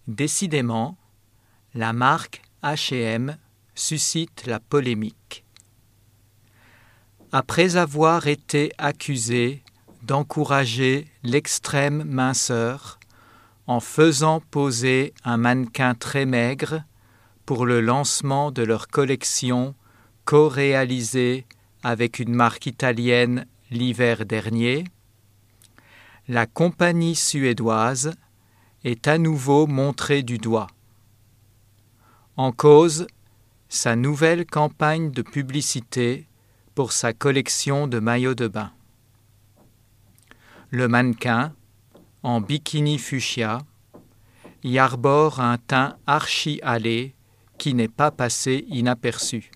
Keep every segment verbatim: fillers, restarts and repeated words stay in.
Décidément, la marque H et M suscite la polémique. Après avoir été accusée d'encourager l'extrême minceur en faisant poser un mannequin très maigre pour le lancement de leur collection co-réalisée avec une marque italienne l'hiver dernier, la compagnie suédoise est à nouveau montrée du doigt. En cause, sa nouvelle campagne de publicité pour sa collection de maillots de bain. Le mannequin, en bikini fuchsia, y arbore un teint archi-hâlé qui n'est pas passé inaperçu.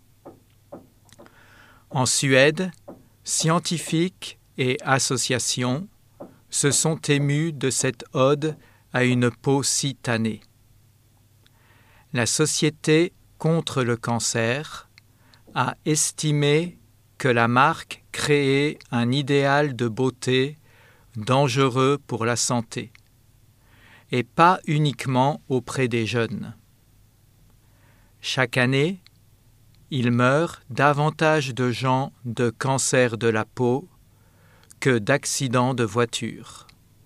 En Suède, scientifiques et associations se sont émus de cette ode à une peau si tannée. La Société contre le cancer a estimé que la marque créait un idéal de beauté dangereux pour la santé, et pas uniquement auprès des jeunes. Chaque année, il meurt davantage de gens de cancer de la peau que d'accidents de voiture.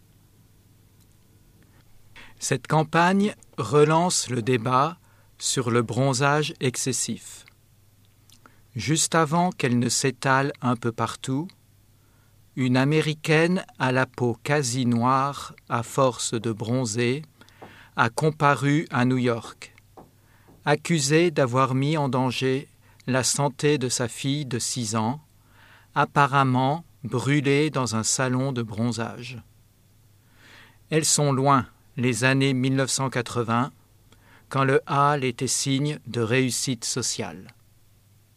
Cette campagne relance le débat sur le bronzage excessif. Juste avant qu'elle ne s'étale un peu partout, une Américaine à la peau quasi noire à force de bronzer a comparu à New York, accusée d'avoir mis en danger la santé de sa fille de six ans, apparemment brûlée dans un salon de bronzage. Elles sont loin, les années mille neuf cent quatre-vingts, quand le hâle était signe de réussite sociale.